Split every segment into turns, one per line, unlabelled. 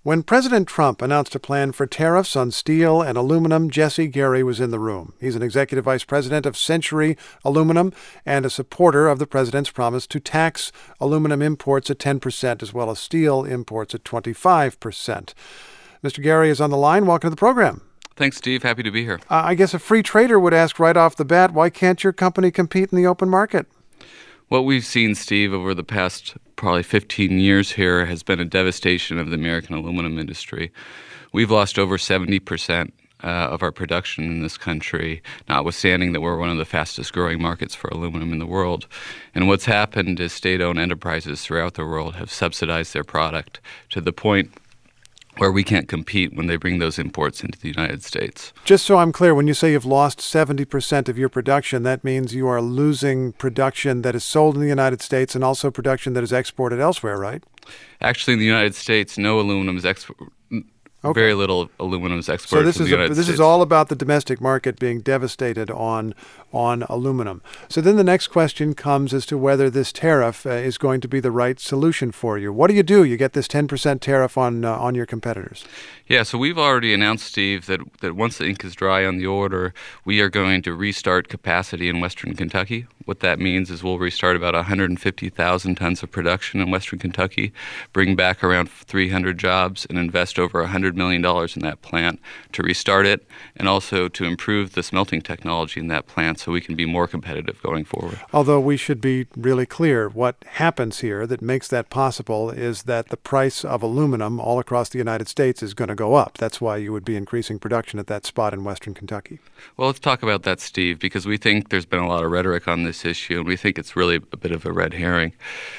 When President Trump announced a plan for tariffs on steel and aluminum, Jesse Gary was in the room. He's an executive vice president of Century Aluminum and a supporter of the president's promise to tax aluminum imports at 10% as well as steel imports at 25%. Mr. Gary is on the line. Welcome to the program.
Thanks, Steve. Happy to be here.
I guess a free trader would ask right off the bat, why can't your company compete in the open market?
What we've seen, Steve, over the past probably 15 years here has been a devastation of the American aluminum industry. We've lost over 70% of our production in this country, notwithstanding that we're one of the fastest growing markets for aluminum in the world. And what's happened is state-owned enterprises throughout the world have subsidized their product to the point where we can't compete when they bring those imports into the United States.
Just so I'm clear, when you say you've lost 70% of your production, that means you are losing production that is sold in the United States and also production that is exported elsewhere, right?
Actually, in the United States, no aluminum is exported.
Okay.
Very little aluminum is exported to the United States.
This is all about the domestic market being devastated on aluminum. So then the next question comes as to whether this tariff is going to be the right solution for you. What do? You get this 10% tariff on your competitors.
Yeah, so we've already announced, Steve, that once the ink is dry on the order, we are going to restart capacity in Western Kentucky. What that means is we'll restart about 150,000 tons of production in Western Kentucky, bring back around 300 jobs, and invest over $100 million in that plant to restart it and also to improve the smelting technology in that plant so we can be more competitive going forward.
Although we should be really clear, what happens here that makes that possible is that the price of aluminum all across the United States is going to go up. That's why you would be increasing production at that spot in Western Kentucky.
Well, let's talk about that, Steve, because we think there's been a lot of rhetoric on this issue, and we think it's really a bit of a red herring.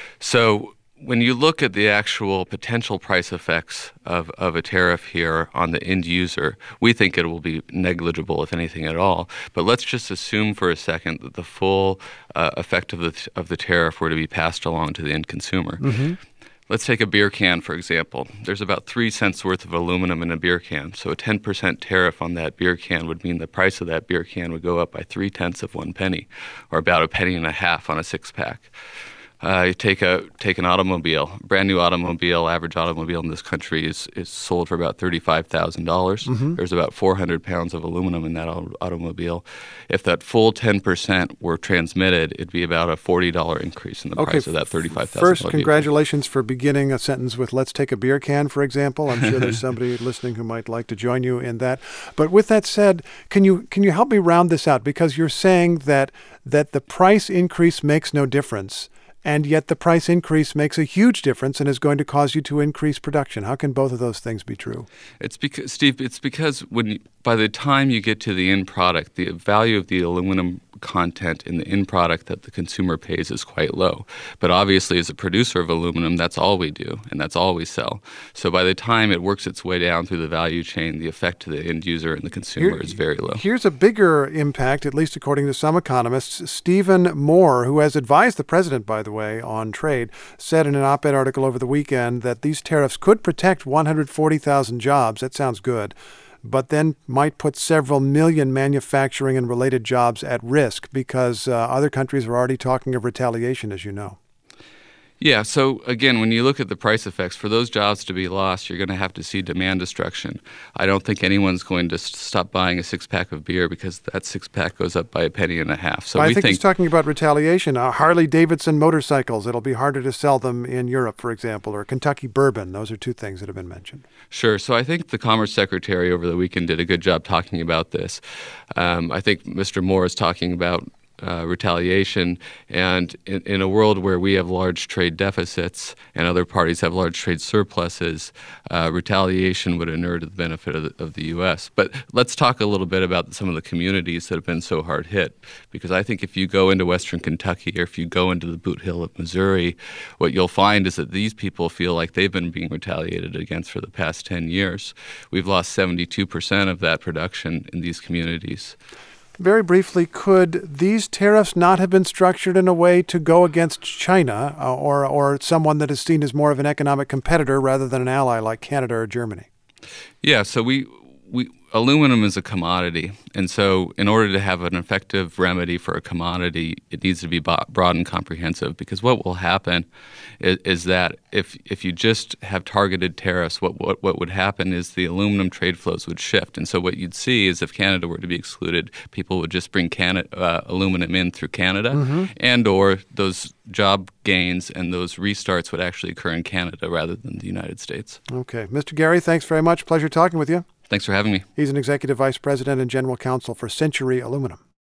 So when you look at the actual potential price effects of a tariff here on the end user, we think it will be negligible, if anything at all. But let's just assume for a second that the full effect of the tariff were to be passed along to the end consumer. Mm-hmm. Let's take a beer can, for example. There's about 3 cents worth of aluminum in a beer can. So a 10% tariff on that beer can would mean the price of that beer can would go up by 0.3 of 1 penny, or about 1.50 pennies on a six-pack. You take an automobile, brand new automobile, average automobile in this country is sold for about $35,000. Mm-hmm. There's about 400 pounds of aluminum in that automobile. If that full 10% were transmitted, it'd be about a $40 increase in the price of that $35,000.
First, congratulations for beginning a sentence with "let's take a beer can," for example. I'm sure there's somebody listening who might like to join you in that. But with that said, can you help me round this out? Because you're saying that the price increase makes no difference, and yet the price increase makes a huge difference and is going to cause you to increase production. How can both of those things be true?
It's because, Steve, by the time you get to the end product, the value of the aluminum content in the end product that the consumer pays is quite low. But obviously, as a producer of aluminum, that's all we do, and that's all we sell. So by the time it works its way down through the value chain, the effect to the end user and the consumer is very low.
Here's a bigger impact, at least according to some economists. Stephen Moore, who has advised the president, by the way, on trade, said in an op-ed article over the weekend that these tariffs could protect 140,000 jobs. That sounds good. But then might put several million manufacturing and related jobs at risk because other countries are already talking of retaliation, as you know.
Yeah, so again, when you look at the price effects, for those jobs to be lost, you're going to have to see demand destruction. I don't think anyone's going to stop buying a six-pack of beer because that six-pack goes up by 1.50 pennies. So
I think he's talking about retaliation. Harley-Davidson motorcycles, it'll be harder to sell them in Europe, for example, or Kentucky bourbon. Those are two things that have been mentioned.
Sure. So I think the Commerce Secretary over the weekend did a good job talking about this. I think Mr. Moore is talking about retaliation, and in a world where we have large trade deficits and other parties have large trade surpluses, retaliation would inure to the benefit of the U.S. But let's talk a little bit about some of the communities that have been so hard hit, because I think if you go into Western Kentucky or if you go into the Boot Hill of Missouri, what you'll find is that these people feel like they've been being retaliated against for the past 10 years. We've lost 72% of that production in these communities.
Very briefly, could these tariffs not have been structured in a way to go against China or someone that is seen as more of an economic competitor rather than an ally like Canada or Germany?
Yeah, so we aluminum is a commodity, and so in order to have an effective remedy for a commodity, it needs to be broad and comprehensive. Because what will happen is that if you just have targeted tariffs, what would happen is the aluminum trade flows would shift, and so what you'd see is if Canada were to be excluded, people would just bring aluminum in through Canada, and or those job gains and those restarts would actually occur in Canada rather than the United States.
Okay. Mr. Gary, thanks very much. Pleasure talking with you.
Thanks for having me.
He's an executive vice president and general counsel for Century Aluminum.